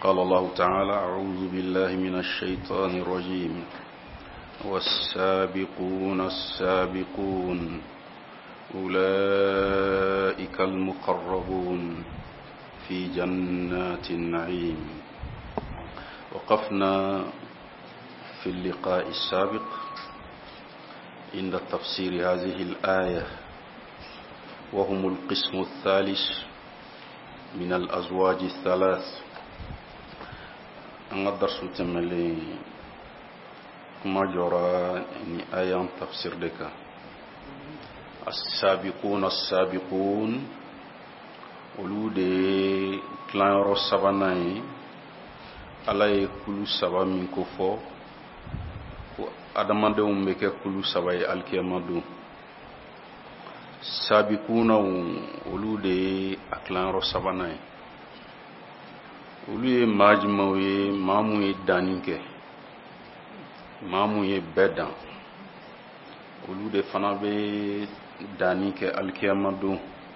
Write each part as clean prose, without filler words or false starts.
قال الله تعالى: أعوذ بالله من الشيطان الرجيم. والسابقون السابقون أولئك المقربون في جنات النعيم. وقفنا في اللقاء السابق عند تفسير هذه الآية، وهم القسم الثالث من الأزواج الثلاث. أنا درس تملي ما جرى آية تفسير لك. السابقون السابقون ولود كلان رسباناي على كل سبا من كفو adamadewum be ke kulu sabay alkiyamadu. Sabikuna olu de aklan ro sabanay olu ye majmaw ye mamu ye daninke mamu ye bedan olu de fana be daninke alkiyamadu.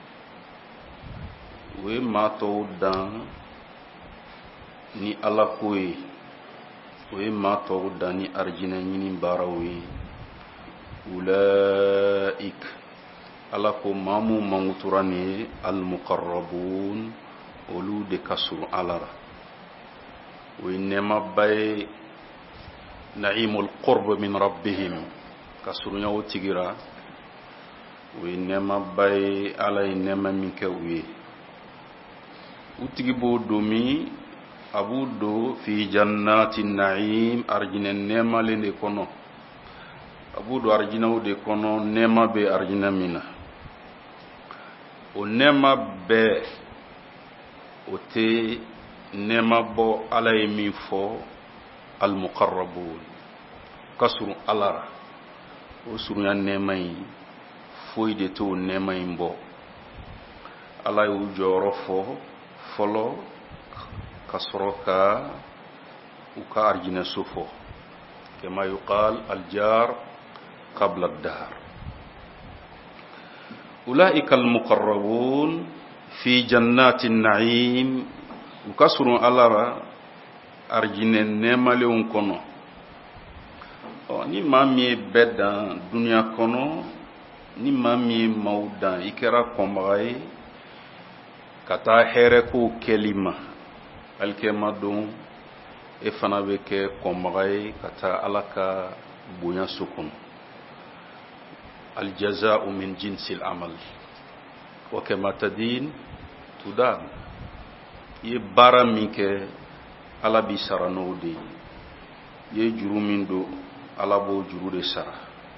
We mato dan ni alakoy we mato dani arjina nyini barawi. Ulaik alako mamu manguturani almuqarrabun olu de kasuru alara. We nema bay naimul qurb min rabbihim kasuru nyawo tigira. We nema bay alay nema minke we utigibo domi abudo fi jannatin na'im arjina nema lende kono. Abudo arjina de kono nema be arjina mina. O nema be ote nema bo alay mi fo al muqarrabun kasru alara o suru ya nema yi foide to nema imbo alay u joro fo folo kasroka uka arjina sufo كما يقال الجار قبل الدهر. أولئك المقربون في جنات النعيم وكسر على أرجين النعمة لهم كنو ni mami beda dunia kono ni mami mauda ikera kombaye kata here ko kelima alkemadon e fana be ke kombaye kata alaka bunya sukun. الجزاء من جنس العمل وكما تدين تدان. يبارا منك على بيسارا نودي يجرو من دو على بو جرو دي سارا.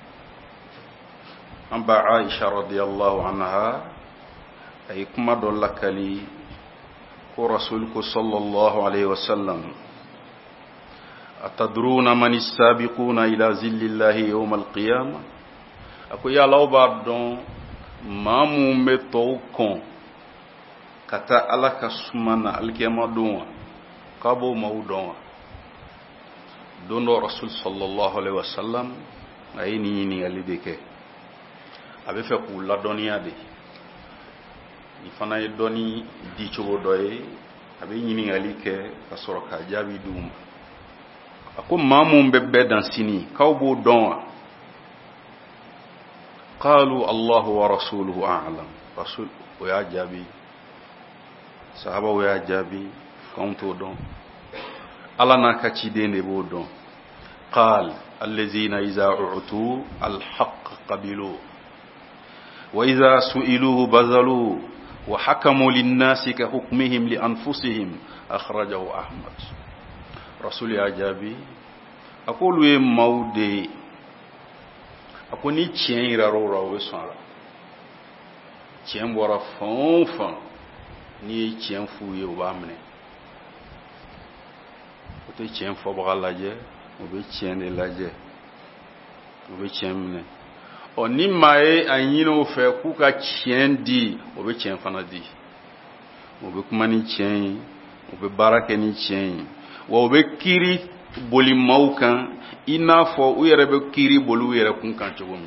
أنبا عائشة رضي الله عنها أي كما دولك لي ورسولك صلى الله عليه وسلم: أتدرون من السابقون إلى ظل الله يوم القيامة؟ ako ya lawba don mamu meto kon kata alaka sumana alkiyama don kabo maudon dondo rasul sallallahu alaihi wasallam ayini ni alibeke abe fe ku la doniya de ni fana e doni di chogo doye abe nyini alike kasoro ka jabi dum ako mamu bebbe dan sini kawbo don. قالوا الله ورسوله أعلم. رسول ويا جابي صحابة ويا جابي كنتو دون ألا ناكتشي دين بودون. قال الذين إذا أعطوا الحق قبلوا وإذا سئلوه بذلوا وحكموا للناس كحكمهم لأنفسهم أخرجه أحمد. رسول يا جابي أقول مودي ako ni tien ira ro we sonra tien bora fonfon ni tien fu ye o bamne o te tien fo ba laje o be tien de laje o be tien mne o ni mae anyino fe ku ka tien di o be tien fana di o be kuma ni tien o be barake ni tien o be kiri boli maukan ina fo u yere be kiri bolu yere kun kan chogom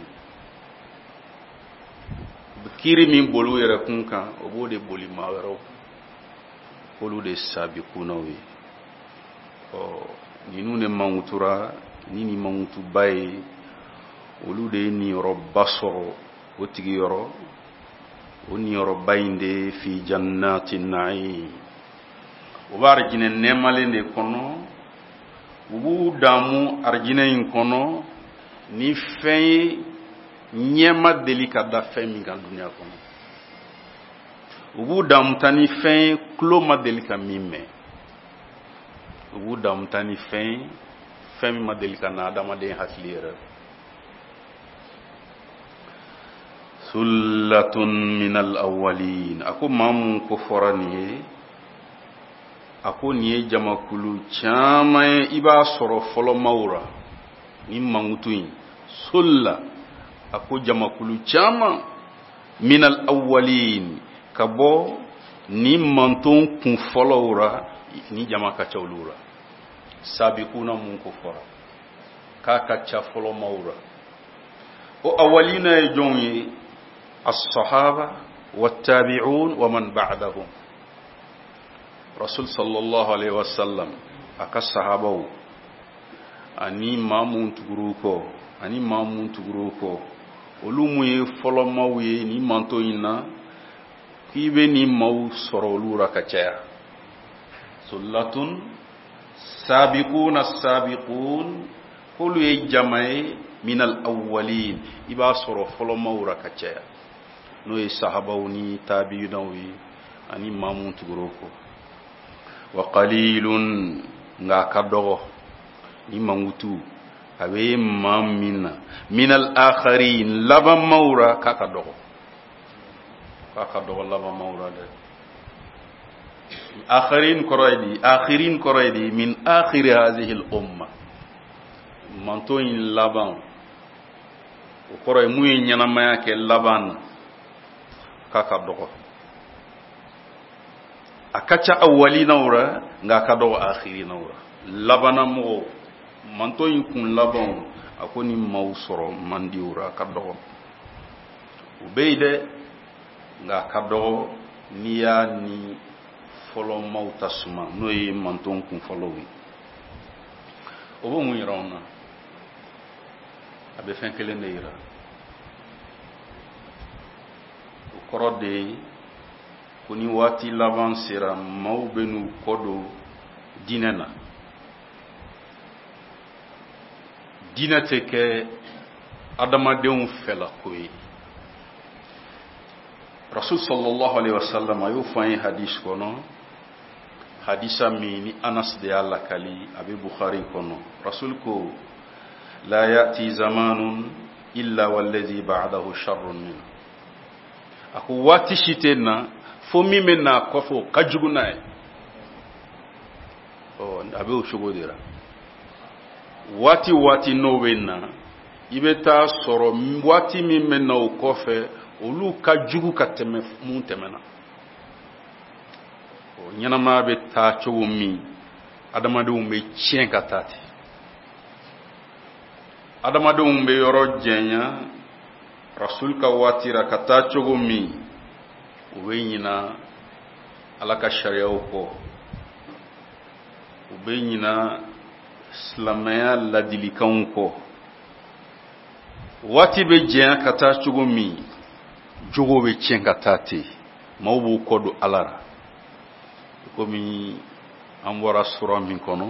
be kiri min bolu yere kun kan o bo de boli mawero bolu de sabikuna wi ninu ne mangutura ni mangutu bay olu de ni yoro basoro o tigi yoro o ni yoro bayinde fi jannatin na'im o bar jine nemalende kono ubu damu arjinayin kono ni fen nyema delika da fen mi kan dunya kono ubu damu tani fen klo ma delika mimme ubu damu tani fen mi ma delika na adama de haslira sullatun minal awwalin ako mamun ko forani ako niye jamakulu chama iba soro folo maura ni mangutuin sulla ako jamakulu chama minal awwalin kabo ni manton kun folowra ni jamaka chawlura sabiquna mun ko fora ka cha folo maura o awwalina e jonyi as-sahaba wat-tabi'un wa man ba'dahum Rasul sallallahu alaihi wasallam aka sahabaw ani mamun tuguruko olumu ye folo mawye ni manto ina kibe ni maw sorolura kacaya sullatun sabiquna as-sabiqun kulu ye jamai min al-awwalin iba soro folo mawra kacaya no ye sahabaw ni tabi'unawi ani mamun tuguruko wa qalilun nga kadogo ni mangutu abe mamina min al-akharin laba mawra kakadogo laba mawra de akhirin koroydi min akhir hadhihi al-umma manto in laban o koroy muy nyanamaya ke laban kakadogo akacha awwalina ura nga kadogo akhirina ura labana mo manto in kun laban akoni mawsoro mandiura kadogo ubeyde nga kadogo niya ni folo mautasuma no yi manton kun folo wi obo mu yirona abe fen kele neira o korode kuni wati l'avancera maubenu kodo dinena dinateke adamadeun fela koyi Rasul sallallahu alaihi wasallam ayo fayi hadith kono hadisa mi ni Anas de Allah kali abi Bukhari kono Rasul ko la yati zamanun illa wallazi ba'dahu sharrun min ako wati shitena fo mi mena ko fo kajuguna abe o shogodira wati no wenna ibeta soro wati mi mena o kofe olu kajugu kateme mun temena o nyanama be ta chowo mi adamadu be chien katati adamadu be yoro jenya rasul ka watira kata chowo mi ubenyina alaka sharia ko ubenyina islamaya ladilikan ko wati be jenya kata chowo mi jogo be chenga tati mawbu kodu alara komi ambora sura min kono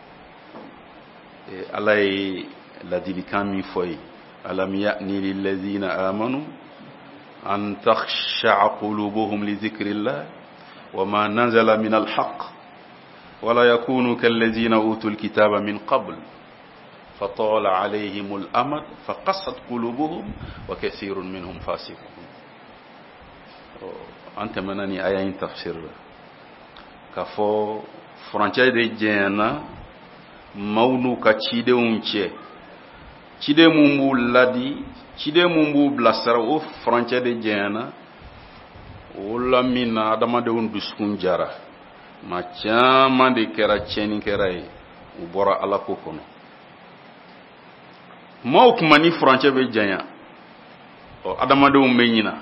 alay ladilikan mi foy alam ya'ni lil ladina amanu an takhsha'a qulubuhum li dhikrillah wama nazala min al haqq wala yakunu kal ladina utul kitaba min qabl فطال عليهم الأمد فقست قلوبهم وكثير منهم فاسقون أنت منني آيين تفسير كفو فرانشاي دي جينا مونو كتشيدي ونشي تشيدي مumbu لدي تشيدي مumbu بلاسر او فرانشاي دي جينا ولا منا adama de won duskun jara ma chama de kera cheni kerai ubora ala ko kono maw kumani franche be janya o adamade o menyina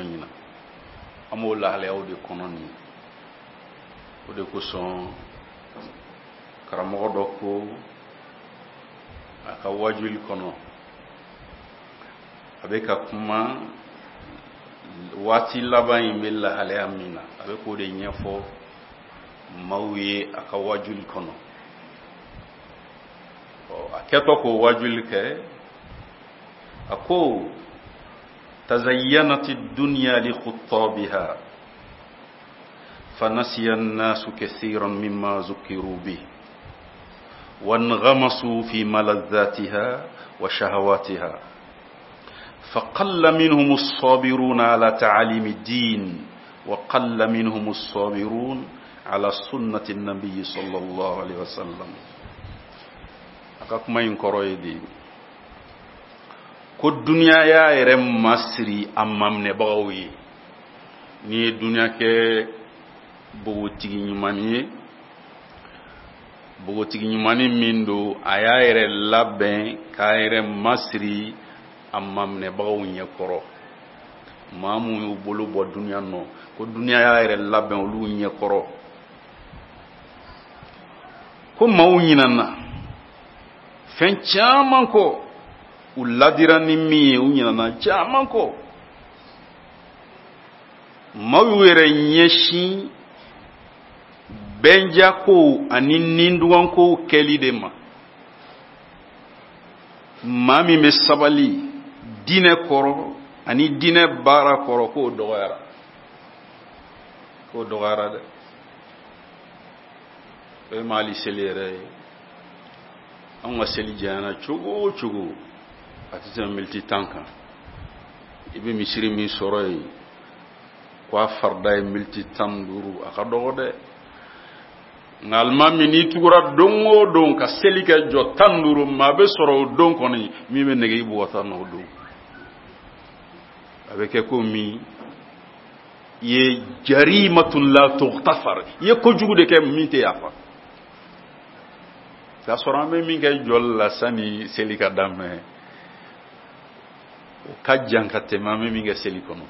amo la hale o de kononi o de ko son karamogo do ko aka wajul kono abe ka kuma wati laban imilla hale amina abe ko de nyefo mawye aka wajul kono o aketo ko wajul ke ako tazayyanat ad-dunya li khuttabiha fanasiya an-nasu kathiran mimma zukiru bihi وانغمسوا في ملذاتها وشهواتها فقل منهم الصابرون على تعاليم الدين وقل منهم الصابرون على سنة النبي صلى الله عليه وسلم أكاكما ينكرويدي كو الدنيا يا إرم مصري أمام نبغوي ني الدنيا كي بوتيغي نماني bogotigi nyumani mindo ayayere labben kayere masri amamne bagaw nye koro mamu yu bolu bo dunya no ko dunya ayayere labben lu nye koro ko mawu nyinana fen chaman ko uladira ni mi u nyinana chaman ko mawu yere nyeshi benja ko ani ninduwan ko keli de ma mami me sabali dine koro ani dine bara koro ko dogara de e mali selere an waseli jana chugo atita milti tanka ibe misiri mi soroy kwa farda milti tanduru aka dogode ngalma mini tugura dongo don ka selika jo tanduru mabe soro don koni mi me negi bu wata no do avec ko mi ye jarimatun la tughfar ye ko jugude ke mi te yafa ta soro me mi ngay jol la sani selika dame o kajjankate mame mi ngay selikono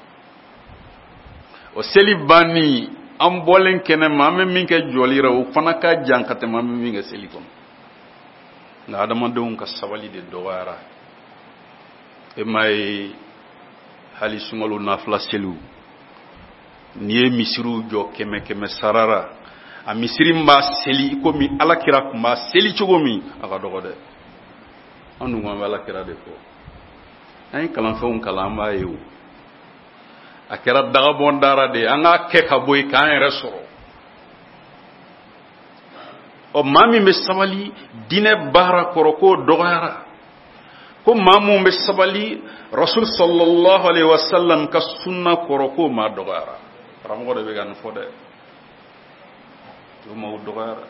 o selibani am bolen kene mame min ke jolira o fana ka jankate mame min ga selikon na adama don ka sawali de dowara e may hali sungolu nafla selu niye misiru jo keme sarara a misiri mba seli ko mi alakira kuma seli chogomi aka dogode anu ngwa alakira de ko ay kalan fon kalamba yu akera daga bondara de anga ke ka boy kan resoro o mami me sabali dine bara koroko dogara ko mamu me sabali rasul sallallahu alaihi wasallam ka sunna koroko ma dogara ramogo de be gan fode to ma dogara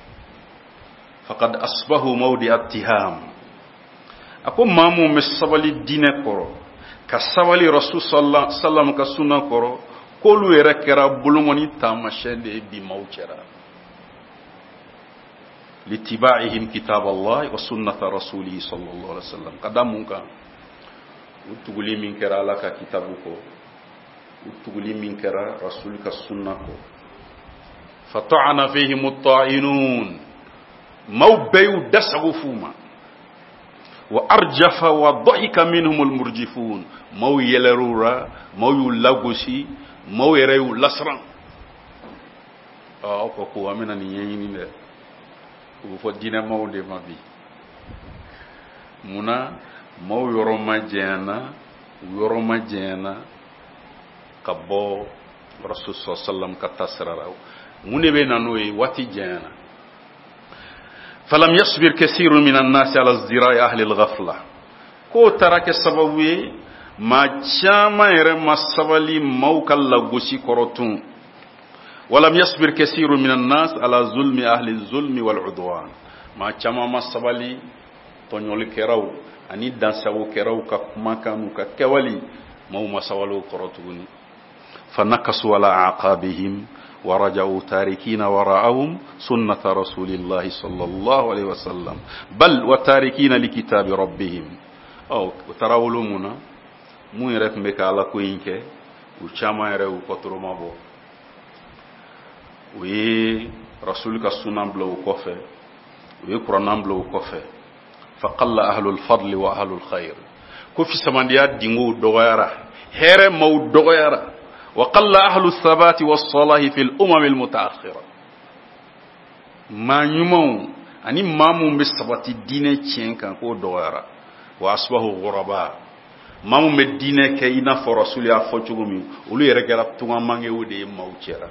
faqad asbahu mawdi attiham ako mamu me sabali dine koro ka sabali rasul sallallahu alaihi wasallam ka sunna koro kolu yere kera bulungoni tamashende bi mawchera litiba'ihim kitab Allah wa sunnat rasulih sallallahu alaihi wasallam kadamunka utuguli min kera ala ka kitabuko utuguli min kera rasul ka sunna ko fata'ana fihim at-ta'inun mawbayu dasagufuma wa arjafa wa dhahika minhum al-murjifun maw yelerura maw yulagusi maw yereyu lasran ko amena ni yini ne ko fo dina maw de mabi muna maw yoroma jena kabo rasul sallam ka tasrara munebe nanoy wati jena فلم يصبر كثير من الناس على ازدراء أهل الغفلة كو ترك السبوي ما جامع رمى السبلي موكا لغسي كورتون ولم يصبر كثير من الناس على ظلم أهل الظلم والعدوان ما جامع ما السبلي تنيول كراو أني دانساو كراو كمكانو ككوالي مو ما سوالو كورتون فنكسوا على أعقابهم ورجعوا تاركين وراءهم سنة رسول الله صلى الله عليه وسلم بل وتاركين لكتاب ربهم أو تراولمنا مو يرف مكالا كوينك وشاما يرو كترو مابو وي rasul ka sunan bila o kɔfɛ u ye kurannan bila o kɔfɛ faqalla ahlul fadli wa ahlul khair ko fisamandiya dingo dɔgɔyara hɛrɛ maw dɔgɔyara wa qalla ahlus sabati was salahi fil al mutaakhira ma ɲumanw ani maa mun bɛ sabati diinɛ tiɲɛ kan k'o dɔgɔyara wa asbahu ghuraba maa mun bɛ diinɛ kɛ i n'a fɔ rasul y'a fɔ cogo min olu yɛrɛ kɛra tungamangew de ye maaw cɛra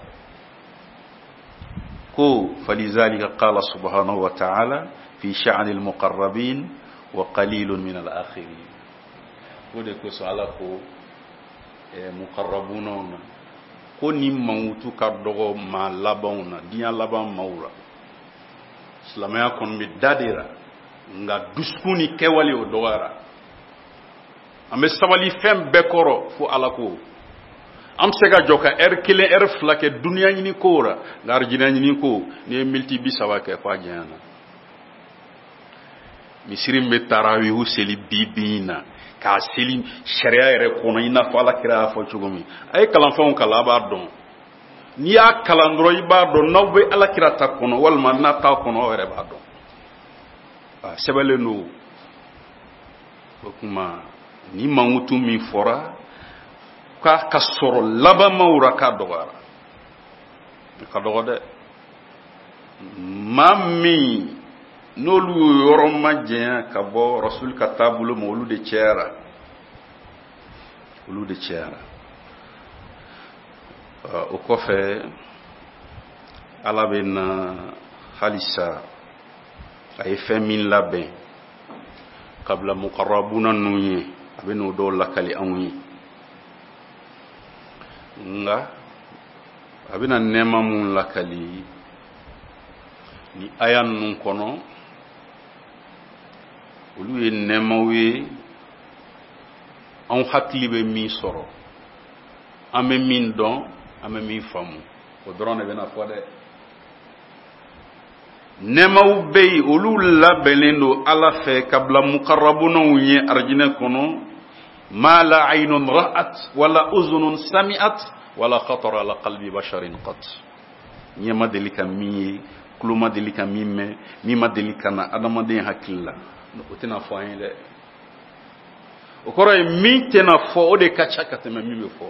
ko falizalika qala subhanahu wa ta'ala fi sha'ni al-muqarrabin wa qalilun min al-akhirin ko de ko so ala ko muqarrabuna ko ni mawutu ka dogo ma labanna diya laban mawra silamaya kon mi dadira nga duskuni kewali o dogara ambe sabali fem bekoro fu ala ko am sega joka kelen flake dunya nyini kora ngar jina nyini ko ne milti bisawa ke kwa jana misirim be tarawihu seli bibina ka seli sharia yɛrɛ kono ina fa ala kira fo cogomi ay kalan fon kala ba don ni ya kalan dro iba don naw be ala kira ta kono walma na ta kono yɛrɛ ba don sebele no kuma ni mangutu mi fora ka kasoro laba mawra ka dogara ka dogode mami nolu yoro majenya ka bo rasul ka tabulo mo olu de cera o kofe ala bena halisa ay femin labe qabla muqarrabuna nuye abeno do lakali anwi nga abina nema mun lakali ni ayan nun kono olu ye nemawe an hakili be min sɔrɔ an bɛ min dɔn an bɛ min faamu o dɔrɔn de bɛna fɔ dɛ nemaw bɛ yen olu labɛnnen don ala fɛ ka bila mukarrabunaw ye arijinɛ kɔnɔ ma la aynun ra'at wala uzunun sami'at wala khatara ala qalbi basharin qat ɲɛma deli ka min ye tulo ma deli ka min mɛn min ma deli ka na adamaden hakili la o tɛna fɔ an ye dɛ o kɔrɔ ye min tɛna fɔ o de ka ca ka tɛmɛ min bɛ fɔ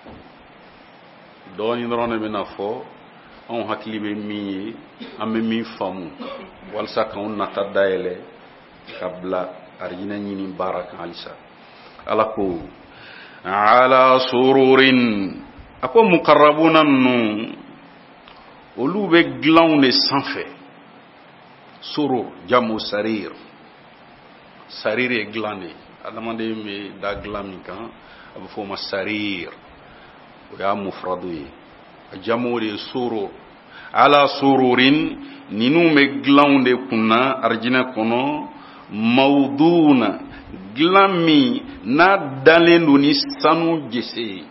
dɔɔnin dɔrɔn de bɛna fɔ anw hakili bɛ min ye an bɛ min faamu walasa k'anw nata dayɛlɛ ka bila arijinɛ ɲini baara kan halisa ala ko ala sururin a ko mukarrabuna ninnu olu bɛ dilanw de sanfɛ soro jamu sarir sarir ye dilan de adamaden bɛ da dilan min kan a bɛ fɔ o ma sarir o y'a mufradu ye a jamu de ye soro ala sururin ninnu bɛ dilanw de kunna arijinɛ kɔnɔ mawduna dilan min n'a dalen don ni sanu gese ye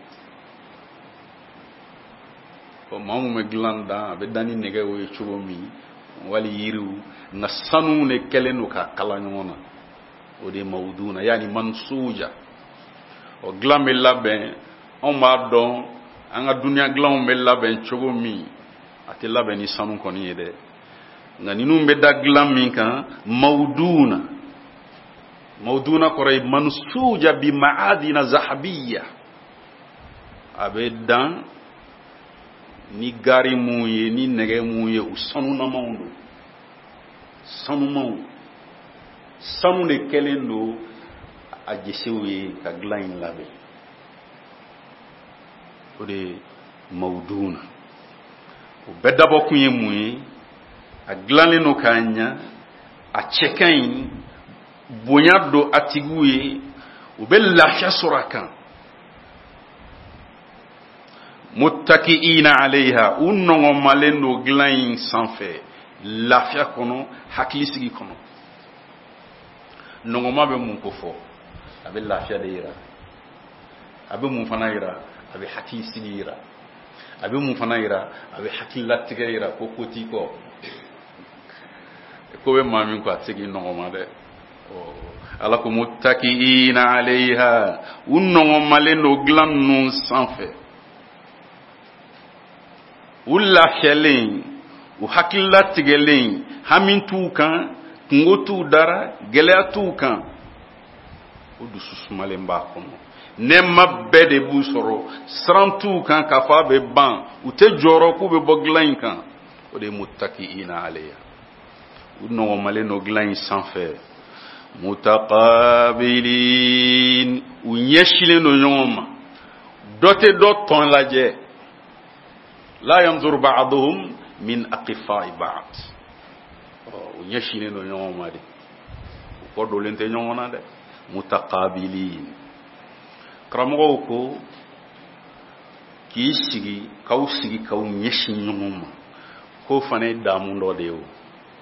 maa mun bɛ dilan da a bɛ da ni nɛgɛw ye cogo min wali yiriw nka sanu de kɛlen don ka kala ɲɔgɔn na o de ye mawduna yani mansuja o dilan bɛ labɛn anw b'a dɔn an ka duniya dilanw bɛ labɛn cogo min a tɛ labɛn ni sanu kɔni ye dɛ nka ninnu bɛ da dilan min kan mawduna kɔrɔ ye mansuja bi ma'adina zahabiya a bɛ dan ni gari mun ye ni nɛgɛ mun ye u sanunamanw don sanu de kɛlen don a gesew ye ka dilan in labɛn o de ye mawduna o bɛɛ dabɔ kun ye mun ye a dilanlen don k'a ɲa a cɛ ka ɲi bonya don a tigiw ye u bɛ lafiya sɔrɔ a kan muttaki'ina alayha u nɔgɔmalen don dilan in sanfɛ lafiya kɔnɔ hakili sigi kɔnɔ nɔgɔma bɛ mun ko fɔ a bɛ lafiya de yira a bɛ mun fana yira a bɛ hakili sigi yira a bɛ mun fana yira a bɛ hakili latigɛ yira ko t'i kɔ ko bɛ maa min kɔ a tɛ se k'i nɔgɔma dɛ ala ko muttaki'ina alayha u nɔgɔmalen don dilan ninnu sanfɛ u lafiyalen u hakilla tigelen hamin t'u kan kungo t'u dara gɛlɛya t'u kan o dusu sumalen b'a kɔnɔ nɛɛma bɛɛ de b'u sɔrɔ siran t'u kan k'a fɔ a bɛ ban u tɛ jɔrɔ k'u bɛ bɔ dilan in kan o de ye muttaki'ina alayha u nɔgɔmalen no dilan in sanfɛ mutaqabilin u ɲɛsilen do ɲɔgɔn ma dɔ tɛ dɔ tɔn lajɛ la yanzur ba'duhum min aqifa'i ba'd u ɲɛsilen do ɲɔgɔn ma de u kɔdolen tɛ ɲɔgɔn na dɛ mutaqabilin karamɔgɔw ko k'i sigi k'aw ɲɛsin ɲɔgɔn ma k'o fana ye daamu dɔ de ye o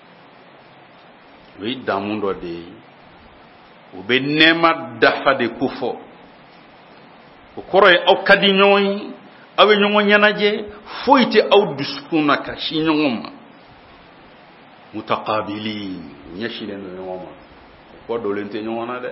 ye daamu dɔ de ye u bɛ nɛɛma dafa de ko fɔ o kɔrɔ ye aw ka di ɲɔgɔn ye aw bɛ ɲɔgɔn ɲɛnajɛ foyi tɛ aw dusukun na ka sin ɲɔgɔn ma mutaqabilin u ɲɛsinnen do ɲɔgɔn ma u kɔ dolen tɛ ɲɔgɔn na dɛ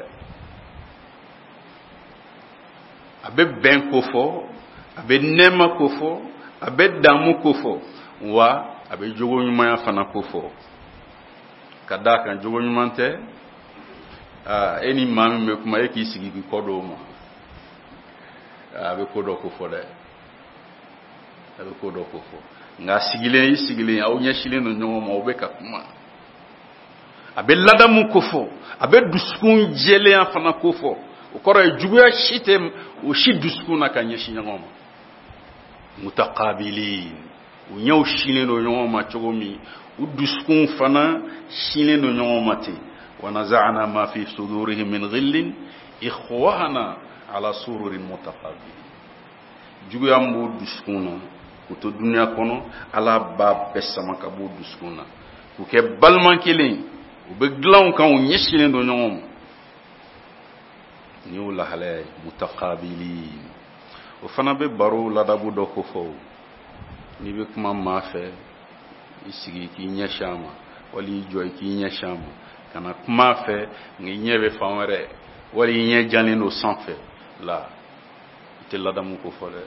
a bɛ bɛn ko fɔ a bɛ nɛɛma ko fɔ a bɛ daamu ko fɔ wa a bɛ jogo ɲumanya fana ko fɔ ka d'a kan jogo ɲuman tɛ e ni maa min bɛ kuma e k'i sigi k'i kɔ do o ma a bɛ ko dɔ ko fɔ dɛ a bɛ ko dɔ ko fɔ nka sigilen aw ɲɛsilen do ɲɔgɔn ma aw bɛ ka kuma a bɛ ladamu ko fɔ a bɛ dusukun jɛlenya fana ko fɔ o kɔrɔ ye juguya si tɛ o si dusukun na ka ɲɛsin ɲɔgɔn ma mutaqabilin u ɲɛw sinnen do ɲɔgɔn ma cogo min u dusukun fana sinnen do ɲɔgɔn ma ten wa naza'na ma fi sudurihim min ghillin ikhwana ala sururin mutaqabilin juguya m'o dusukun na k'u to duniya kɔnɔ ala b'a bɛɛ sama ka b'o dusukun na k'u kɛ baliman kelen u bɛ dilanw kan u ɲɛsinnen do ɲɔgɔn ma ni y'o lahalaya ye mutaqabilin o fana bɛ baro ladabu dɔ ko fɔ n'i bɛ kuma maa fɛ i sigi k'i ɲɛsin a ma wali i jɔ k'i ɲɛsin a ma ka na kuma fɛ nka i ɲɛ bɛ fan wɛrɛ wali i ɲɛ jalen do sanfɛ la i tɛ ladamu ko fɔ dɛ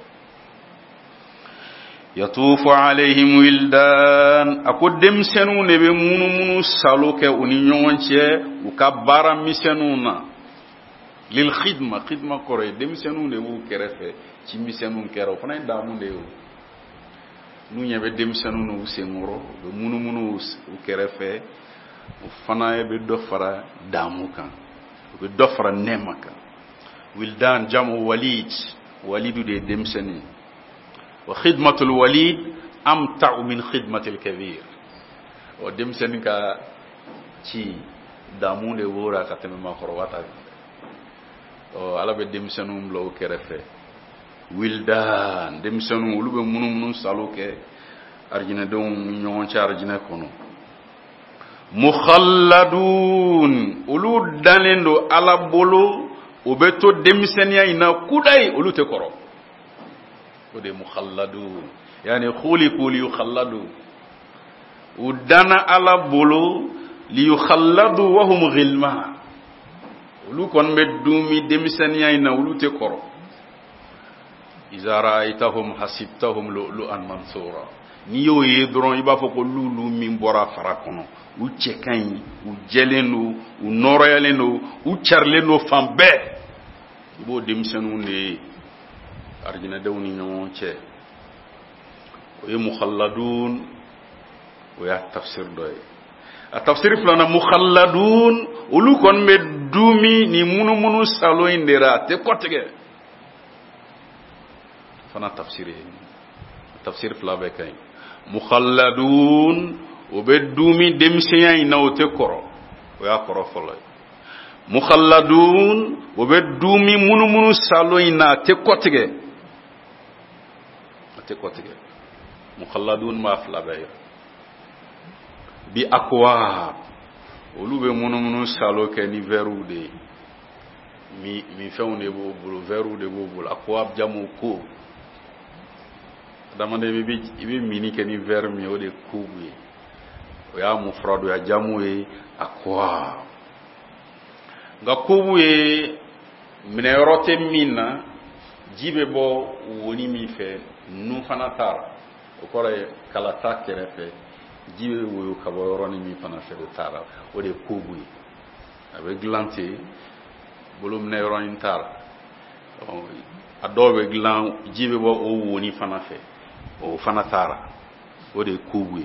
yatufu alayhim wildan a ko denmisɛnninw de bɛ munumunu salo kɛ u ni ɲɔgɔn cɛ u ka baara misɛnninw na lil khidma kɔrɔ ye denmisɛnninw de b'u kɛrɛfɛ ci misɛnninw kɛra o fana ye daamu de ye o n'u ɲɛ bɛ denmisɛnninw n'u senkɔrɔ u bɛ munumunu u kɛrɛfɛ o fana bɛ dɔ fara daamu kan u bɛ dɔ fara nɛɛma kan wildan jamu walidu de ye denmisɛnnin wa khidmatul walid amta'u min khidmatil kabir o denmisɛnnin ka ci daamu de b'o la ka tɛmɛ maakɔrɔba ta kan ala bɛ denmisɛnninw bila o kɛrɛfɛ wildan denmisɛnninw olu bɛ munumunu salo kɛ arijinɛdenw ni ɲɔgɔn cɛ arijinɛ kɔnɔ mukhalladun olu dalen do ala bolo o bɛ to denmisɛnniya in na kudayi olu tɛ kɔrɔ o de ye mukhalladun yani khuliqu liyukhalladu u dana ala bolo liyukhalladu wa hum ghilman olu kɔni bɛ dumi denmisɛnniya in na olu tɛ kɔrɔ iza ra'aytahum hasibtahum lu'lu'an mansura n'i y'o ye dɔrɔn i b'a fɔ ko lulu min bɔra fara kɔnɔ u cɛ ka ɲi u jɛlen do u nɔrɔyalen do u carilen do fan bɛɛ i b'o denmisɛnninw de ye arijinɛdenw ni ɲɔgɔn cɛ o ye mukhalladun o y'a tafsir dɔ ye a tafsir filanan mukhalladun olu kɔni bɛ dumi ni munumunu salo in de ra a tɛ kɔtigɛ fana tafsir ye tafsir fila bɛɛ ka ɲi mukhalladun o bɛ dumi denmisɛnya in na o tɛ kɔrɔ o y'a kɔrɔ fɔlɔ ye mukhalladun o bɛ dumi munumunu salo in na a tɛ kɔtigɛ mukhalladun b'a fila bɛɛ ye bi akwab olu bɛ munumunu salo kɛ ni verrew de ye mi fɛnw de b'o bolo verrew de b'o bolo akwab jamu ko adamaden i bɛ mini kɛ ni verre min o de ye kubu ye o y'a mufradu ya jamu ye akwab nka kubu ye minɛyɔrɔ tɛ min na ji bɛ bɔ woni min fɛ nun fana t'a la o kɔrɔ ye kalata kɛrɛfɛ jibe woyo ka bo roni mi fana fe tara o de kobu avec glante bolum ne roni tara adobe glan jibe bo o woni fana fe o fana tara o de kobu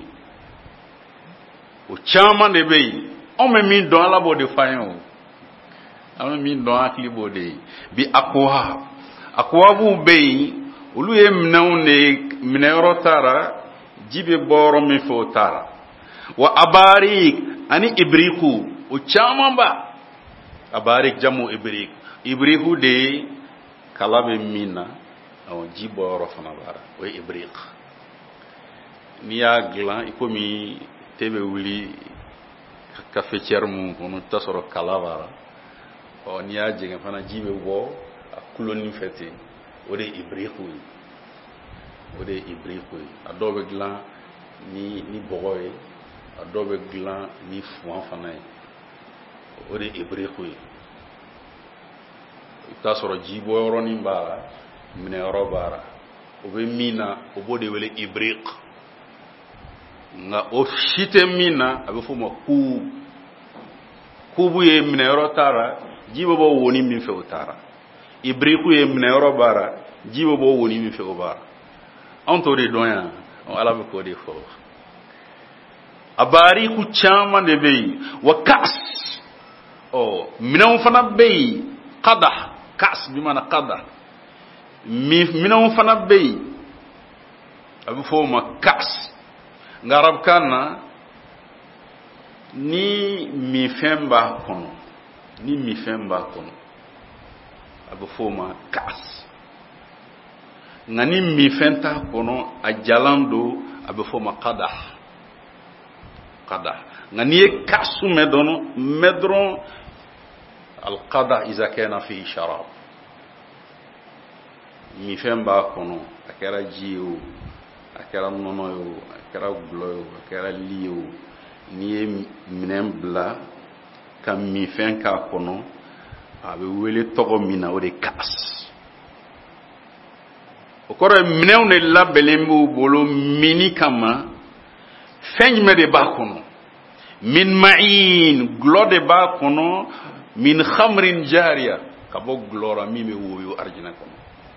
o chama de be o me mi don ala bo de fayon o mi don akli bo de bi akwa bu be olu ye minero tara jibe boro mi fo tara wa abarik ani ibriku o chama ba abarik jamu ibriku de kalabe mina o jiboro fana bara o ibrik ni ya glan ikomi tebe wuli kafe cermu kono tasoro kalabara o ni ya jegen fana jibe wo kuloni fete o de ibriku adobe glan ni bogoy adobe glan ni fuan fana o de ibriku tasoro jibo roni bara mine robara o be mina o bode wele ibrik nga o shite mina abe fo ma kubu ye mine rotara jibo bo woni min fe utara ibriku ye mine robara jibo bo woni min fe obara on to de doya on ala be ko de fo abari ku chama de be wa kas o mine fana be qadah kas bi mana qadah mine fana be abe fo ma kas ngarab kana ni mi femba kono abu foma kas ngani mi fenta kono a jalando abu foma qadah ngani kasu medron al qadah iza kana fi sharab mi femba kono akara jiu akara nono akara gloyo akara liyo ni minem bla kam mi fen ka kono abe wele togo mina o de kas o kore minem ne labelembu bolo mini kama fenjme de ba kono min ma'in glo de ba kono min khamrin jariya kabo glora mi me woyo arjina kono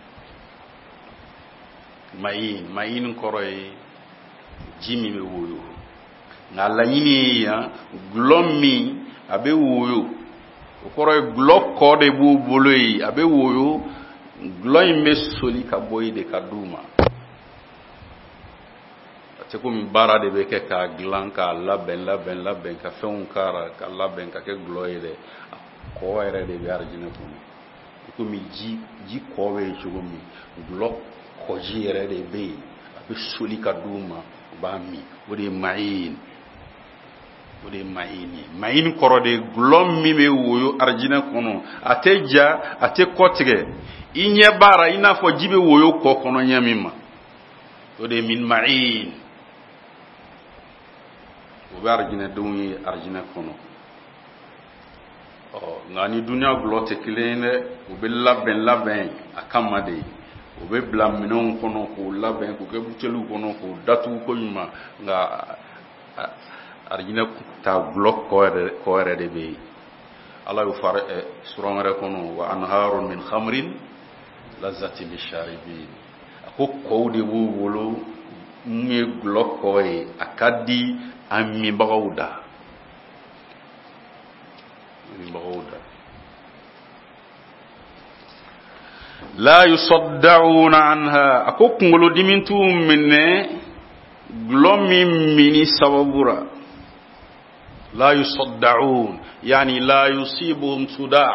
ma'in koroy jimi me woyo ngala yini ya glomi abe woyo okoro glok kode bu boloi abe woyo gloy me soli ka boy de kaduma te ko mi bara de be ke ka glan ka laben ka fon kara ka laben ka ke gloy de ko ere de be arjina ko mi ji ko we chugo mi glok ko ji ere de be abe soli kaduma ba mi wodi mayin koro de glom mi me woyo arjina kono ateja ate kotige inye bara ina fo jibe woyo ko kono nyamima wodi min ma'in o barjina dunyi arjina kono o ngani dunya glote kilene o be laben akamade o be blam minon kono ko laben ko ke butelu kono ko datu ko yuma nga arjina ta blok ko ere de be Allah yu far surangare kono wa anharun min khamrin lazati lisharibin ko de wolo mi blok ko e akadi ammi bagawda la yusaddauna anha akok ngolo dimintu minne glomi mini sababura la yusaddaun yani la yusibuhum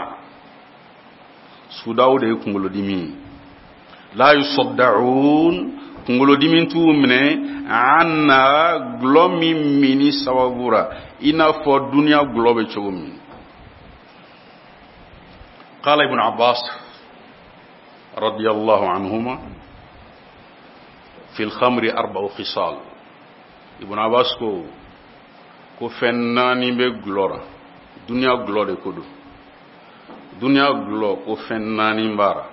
sudaw de ngolo dimi la yusaddaun ngolo dimintu minne anna glomi mini sababura ina fo dunya globe chogum qala ibn abbas رضي الله عنهما في الخمر 4 خصال ابن عباس ko fennani be glora dunya glore kodo dunya glo ko fennani mbara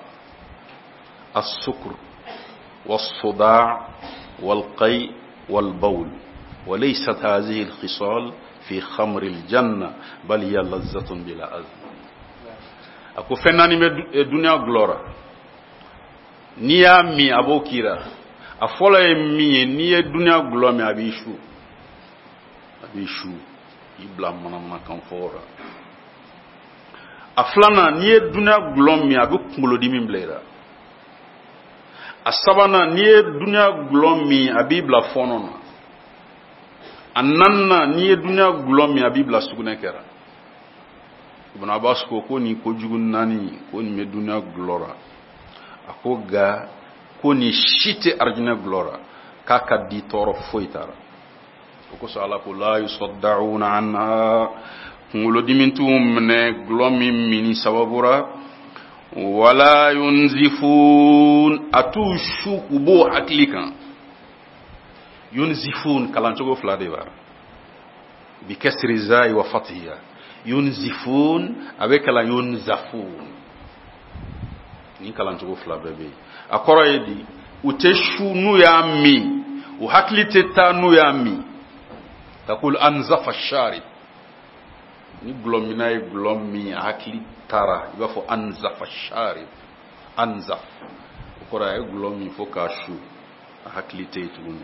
as-sukr was-suda' wal-qay wal-bawl وليست هذه الخصال في خمر الجنة بل هي لذة بلا أذن. أكو فناني الدنيا غلورا نيا مي أبو كيرا أفولا مي نيا الدنيا غلورا مي أبيشو يبلا منا كان فورا أفلانا نيا الدنيا غلورا مي أبو كمولودي من بليرا أسبانا نيا الدنيا غلورا مي أبي بلا فونونا أننا نيا الدنيا غلورا مي أبي بلا سكونة كرا Ibn Abbas ko ni ko jugun nani ko ni medunya glora ako ga ko ni shite arjina glora kaka di toro foitara ko sala ko la yusaddauna anha ngulo dimintum ne glomi mini sababura wala yunzifun atushu kubo aklikan yunzifun kalantogo fladeva bi kasri zai wa fathiya yunzifun avec la yunzafun ni kalantugo fla bebe akoro yedi uteshu nu ya mi u haklite ta nu ya mi takul anzafa sharib ni glomina e glomi hakli tara iba fo anzafa sharib anzaf akoro e glomi fo kashu haklite tuni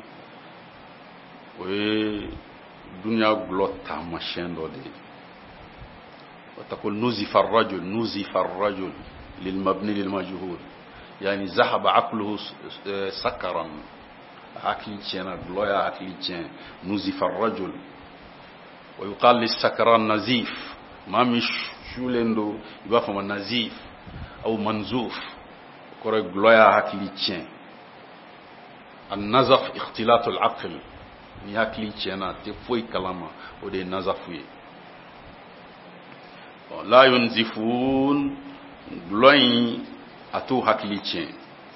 we dunya glota machendo de وتقول نزف الرجل للمبني للمجهول يعني ذهب عقله سكرا عقل تشينا بلويا عقل تشين نزف الرجل ويقال للسكران نزيف ما مش شولندو يبقى فما نزيف او منزوف كوري بلويا عقل تشين النزف اختلاط العقل ni عقل تشينا تفوي كلامه ودي نزفوي لا ينزفون بلوين أتو هكليتين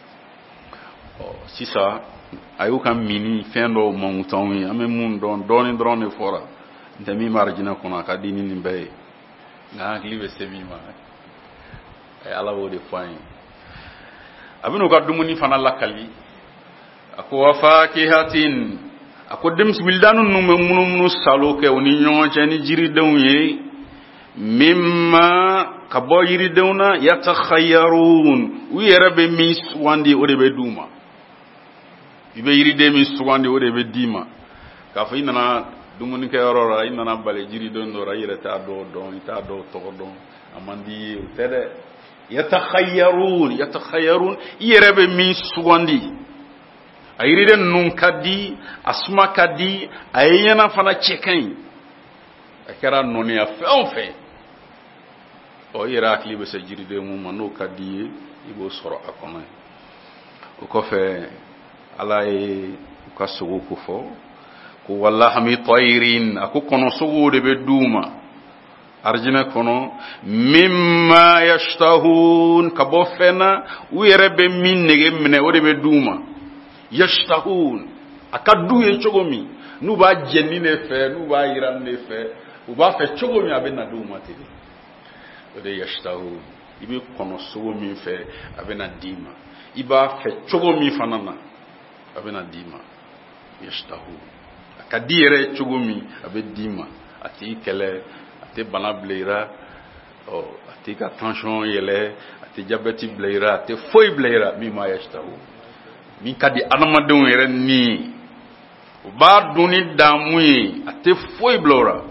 سيسا أيوكا ميني فندو مونتوني أمي مون دوني فورا نتمي مارجنا كنا كديني نبي ناكلي بسمي ما أي على ودي فاين أبنو كدومني فانا لكالي أكو وفاكهة أكو دمس بلدانو نمو سالوكي ونينيو جاني جيري دوني mimma kabo yiri dewna yatakhayyarun wiyere min suwandi o de be duma ibe yiri de min suwandi o de be dima ka fa inana dumuni ke orora inana bale jiri don do rayira ta do don ta do to don amandi tede yatakhayyarun yere be min suwandi ayiri de nun kadi asma kadi ayena fana cheken akara noni a fe o irakli be se jiri de mum no kadi ibo soro akona ko fe alay ko sugu ko fo ko wallahi tayrin ako kono sugu de be duma arjina kono mimma yashtahun kabo fena wire be minnege mine o de be duma yashtahun akadu ye chogomi nu ba jenni ne fe nu ba yiran ne fe u ba fe chogomi abena duma te de yashtahu ibe kono sogo mi fe abena dima iba fe chogo mi fanana abena dima yashtahu akadire chogo mi abe dima ati kele ati bana bleira o ati ka tension yele ati diabète bleira ati foi bleira mi ma yashtahu mi kadi anamadon yere ni ba duni damui ati foi blora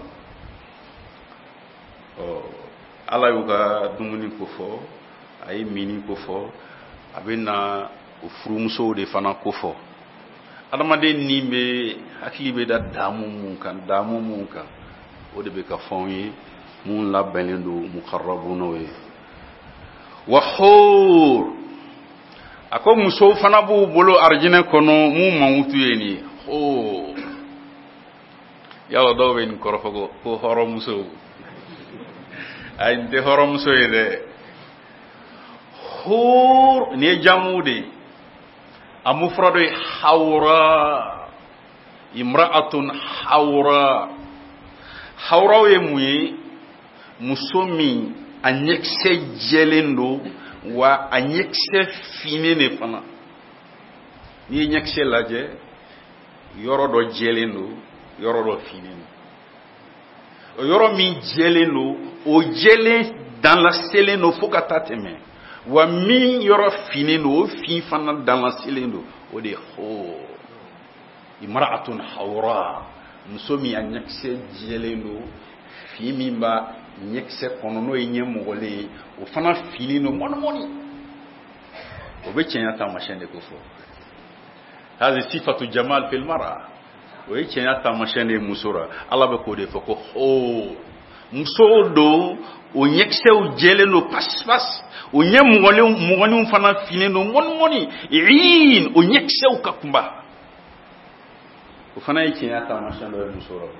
ala yuga dumuni ko fo ay mini ko fo abena ufrumso de fana ko fo adamade nimbe aklibe da damu mun kan o de be ka fonyi mun la benendo muqarrabuna we wa hur ako muso fana bu bolo arjina kono mu mawutu yeni ho yalla do ben korofo ko horo muso ay de horom soyde hur ne jamude amufradu hawra imra'atun hawra we muyi musomi anyekse jelendo wa anyekse finene fana ni nyekse laje yoro do jelendo yɔrɔ dɔ finen o yɔrɔ min jɛlen don o jɛlen danlaselen don fo ka taa tɛmɛ wa min yɔrɔ finen don o fin fana danlaselen don o de ye hor. imra'atun hawra, muso min a ɲɛkisɛ jɛlen don fin min b'a ɲɛkisɛ kɔnɔ n'o ye ɲɛmɔgɔlen ye o fana finen don mɔnimɔni. o bɛ cɛnya taamasiyɛn de ko fɔ. hadi sifatu jamal fil mara, o ye cɛnya taamasiyɛn de ye muso la. ala bɛ k'o de fɔ ko hor. muso don o ɲɛkisɛw jɛlen don pasi-pasi, o ɲɛmɔgɔninw fana finen don mɔnimɔni. iin, o ɲɛkisɛw ka kunba. o fana ye cɛnya taamasiyɛn dɔ ye muso la.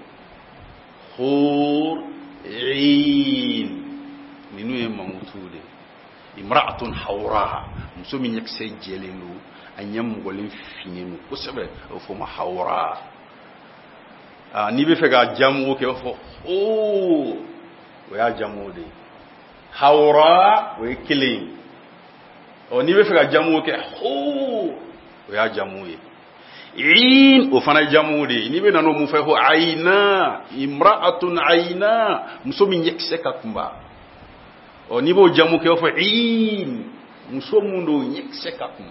hor, iin, ninnu ye mankutu de. imra'atun hawra, muso min ɲɛkisɛ jɛlen don a ɲɛmɔgɔlen finen don kosɛbɛ, o bɛ fɔ ma hawra. n'i bɛ fɛ ka jamu kɛ o fɔ hor, o y'a jamu de. hawra o ye kelen. n'i bɛ fɛ ka jamu kɛ hor, o y'a jamu ye. in, o fana jamu de. n'i bɛ na n'o mun fɛ ko ayina, imra'atun ayina, muso min ɲɛkisɛ ka kunba. n'i b'o jamu kɛ o fɔ in, muso mun don ɲɛkisɛ ka kunba.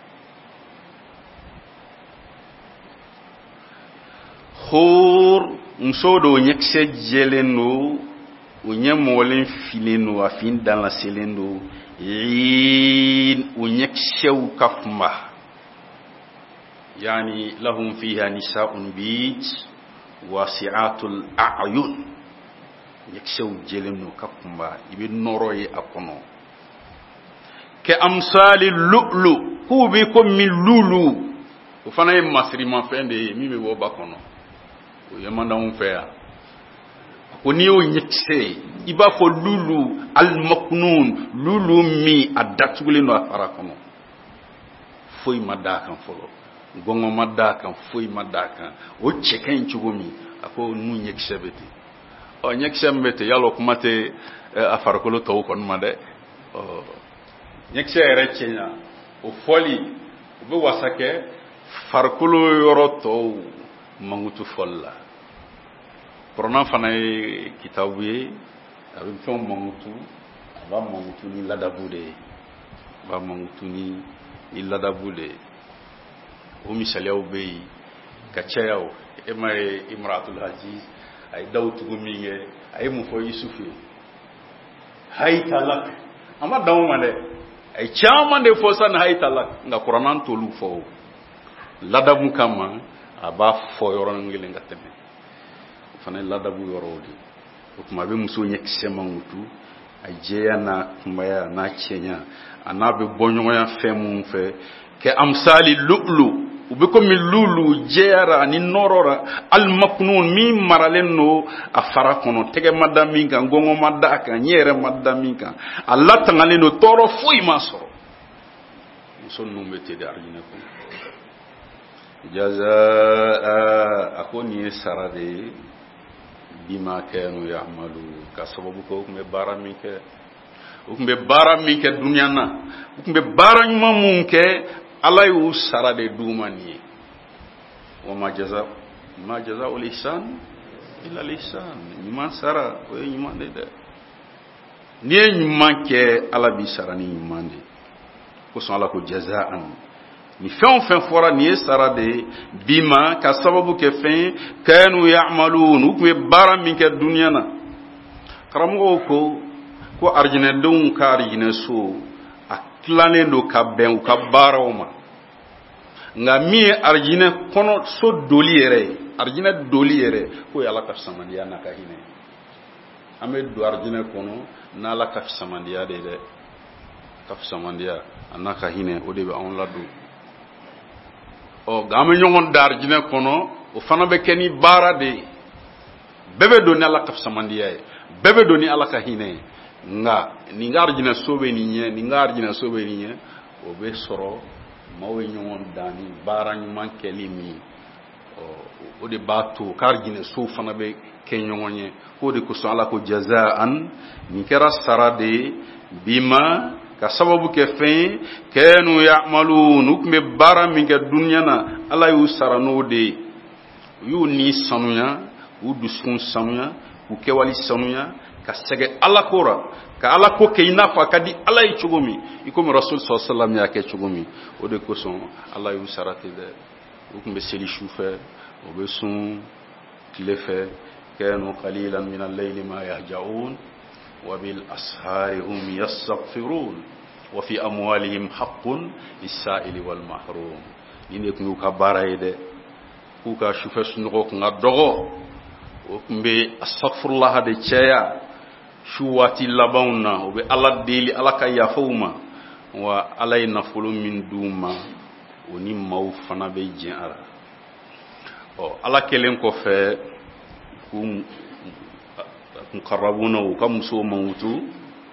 hor, muso don ɲɛkisɛ jɛlen don o ɲɛmɔgɔlen filen don a fin danlaselen don. in, o ɲɛkisɛw ka kunba. yani lahum fiha nisa'un bid wasi'atul a'yun, ɲɛkisɛw jɛlen don ka kunba, i bɛ nɔrɔ ye a kɔnɔ. kɛ amsali lu'lu, k'u bɛ ko min lulu, o fana ye masirimafɛn de ye min bɛ bɔ ba kɔnɔ. o ye mandanw fɛ yan. ko n'i y'o ɲɛkisɛ ye i b'a fɔ lulu al-maknun, lulu min a datugulen don a fara kɔnɔ, foyi ma d'a kan fɔlɔ, gɔngɔ ma d'a kan, foyi ma d'a kan. o cɛ ka ɲi cogo min, a ko nu ɲɛkisɛ bɛ ten. ɲɛkisɛ min bɛ ten yalɔ kuma tɛ a farikolo tɔw kɔni ma dɛ. ɲɛkisɛ yɛrɛ cɛɲa o fɔli o bɛ wasa kɛ farikolo yɔrɔ tɔw mankutu fɔli la. kuranɛ fana ye kitabu ye, a bɛ fɛnw mankutu, a b'a mankutu ni ladabu de ye, a b'a mankutu ni ladabu de ye. o misaliyaw bɛ yen ka caya o. e ma ye imratul aziz a ye daw tugu min kɛ, a ye mun fɔ yusufu ye, haytalak, a ma dan o ma dɛ, a ye caman de fɔ sani haytalak, nka kuranɛ t'olu fɔ o. ladabu kama a b'a fɔ yɔrɔnin kelen ka tɛmɛ. o fana ye ladabu yɔrɔw de. o tuma a bɛ muso ɲɛkisɛ mankutu, a jɛya n'a kunbaya n'a cɛɲa, a n'a bɛ bɔ ɲɔgɔnya fɛn minnu fɛ. kɛ amsali lu'lu, u bɛ komi lulu jɛyara ani nɔrɔra, al-maknun, min maralen don a fara kɔnɔ, tɛgɛ ma da min kan, gɔngɔ ma da kan, ɲɛ yɛrɛ ma da min kan, a latangalen don, tɔɔrɔ foyi ma sɔrɔ. muso ninnu bɛ ten de arijinɛ kɔnɔ. jazaa, a ko nin ye sara de ye, bima kanu ya'malu, ka sababu kɛ u tun bɛ baara min kɛ. u tun bɛ baara min kɛ duniya na, u tun bɛ baara ɲuman mun kɛ, ala y'u sara de d'u ma nin ye. wa ma jaza'ul ihsan illa al-ihsan, ɲuman sara o ye ɲuman de dɛ. n'i ye ɲuman kɛ ala b'i sara ni ɲuman de. kosɔn ala ko jaza'an, ni fɛn o fɛn fɔra nin ye sara de bima, ka sababu kɛ fɛn kanu ya'malun, u tun bɛ baara min kɛ duniya na. karamɔgɔw ko arijinɛdenw ka arijinɛso a tilanen don ka bɛn u ka baaraw ma. nka min ye arijinɛ kɔnɔ so doli yɛrɛ ye, arijinɛ doli yɛrɛ, k'o ye ala ka fisamandiya n'a ka hinɛ. an bɛ don arijinɛ kɔnɔ n'ala ka fisamandiya de ye dɛ. ka fisamandiya a n'a ka hinɛ, o de bɛ anw ladon. nka an bɛ ɲɔgɔn da arijinɛ kɔnɔ, o fana bɛ kɛ ni baara de ye. bɛɛ bɛ don ni ala ka fisamandiya ye, bɛɛ bɛ don ni ala ka hinɛ ye. nka nin ka arijinɛ so bɛ nin ɲɛ, nin ka arijinɛ so bɛ nin ɲɛ, o bɛ sɔrɔ maaw ye ɲɔgɔn dan ni baara ɲuman kɛli min. o de b'a to ka arijinɛ so fana bɛ kɛ ɲɔgɔn ye. o de kosɔn ala ko jaza'an, nin kɛra sara de ye bima, ka sababu kɛ fɛn kanu ya'malun, u tun bɛ baara min kɛ duniya na, ala y'u sara n'o de ye. yu ni sanuya u duskun sanuya u kewali sanuya ka sege ala kora ka ala ko ke ina fa kadi ala yi chugumi ikomi rasul sallallahu alaihi wasallam ya ke chugumi o de ko son ala yu sarate de o kumbe seli shufe o be sun kilefe kanu qalilan min al-layli ma yahjaun wa bil ashari hum yastaghfirun wa fi amwalihim haqqun lis-sa'ili wal mahrum ine ku ka barayde ku ka shufe sunugo ko ngadogo o kumbe astaghfirullah de cheya shuwati labauna o be ala deli ala ka yafuma wa alay nafulu min duma oni maw fana be jara o ala kelen ko fe kum qarrabuna o kam so mawtu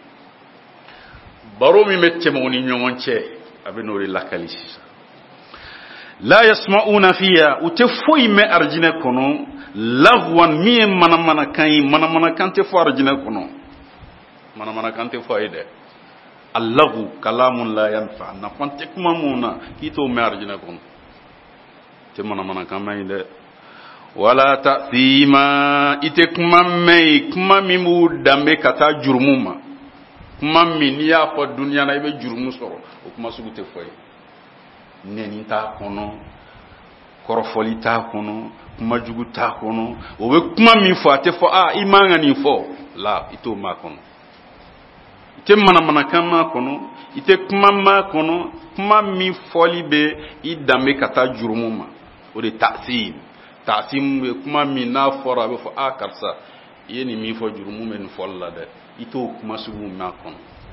baro mi mette mo ni nyonche abe no lakalis la yasma'una fiha utafoi me arjina kono lagwan mi mana kan te fo arjina kono mana kante faide allahu kalamun la yanfa na fante kuma muna kito marjina kon te mana kan mai de wala ta'thima ite kuma mi mu dambe kata jurmuma kuma mi ni ya fa dunya na ibe jurmu soro o kuma sugu te foy neni ta kono korofoli ta kono kuma jugu ta kono o be kuma mi fo ate fo imanga ni fo la ito ma kono ite mana kama kono ite kuma ma kono kuma mi foli be idame kata jurumuma o de ta'sim be kuma mi na fora be fo karsa yeni mi fo jurumuma en folla de ito kuma sugu ma kono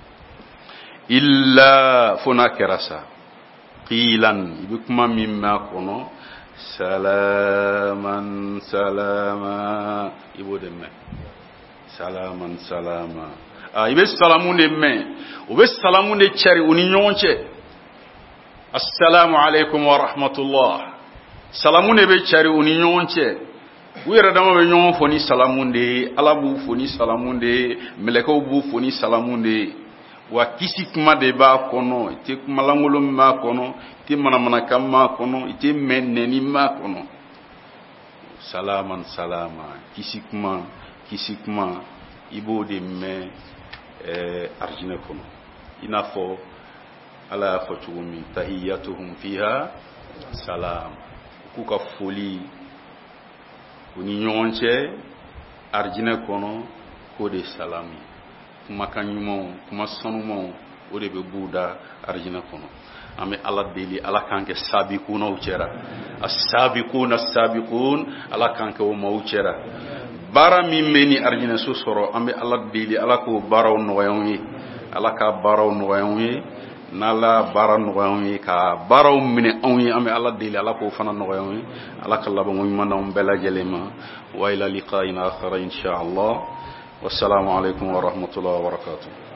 illa fona kerasa qilan be kuma mi ma kono salaman salama ibode me salaman salama ibe salamunde men o be salamunde chari oni nyonche assalamu alaikum wa rahmatullah salamunde be chari oni nyonche wira dama be nyon foni salamunde alabu foni salamunde meleko bu foni salamunde wa kisi kuma de ba kono ite kuma langolo ma kono ite mana kama kono ite meneni ma kono salaman salama kisi kuma ibo de me arjina kono inafo ala fatuumi tahiyatuhum fiha salam kuka foli kuni nyonche arjina kono ko de salami kuma kanyumo kuma sonumo o de be buda arjina kono ame ala deli ala kanke sabiquna uchera as-sabiqun ala kanke o mauchera bara mi meni arjina so soro ambe ala deli ala ko baraw no wayi ala ka baraw no wayi nala bara no wayi ka baraw mine onyi ambe ala deli ala ko fana no wayi ala ka laba mo manam bela jelema wa ila liqa'ina akhara insha Allah wassalamu alaikum wa rahmatullahi wa barakatuh.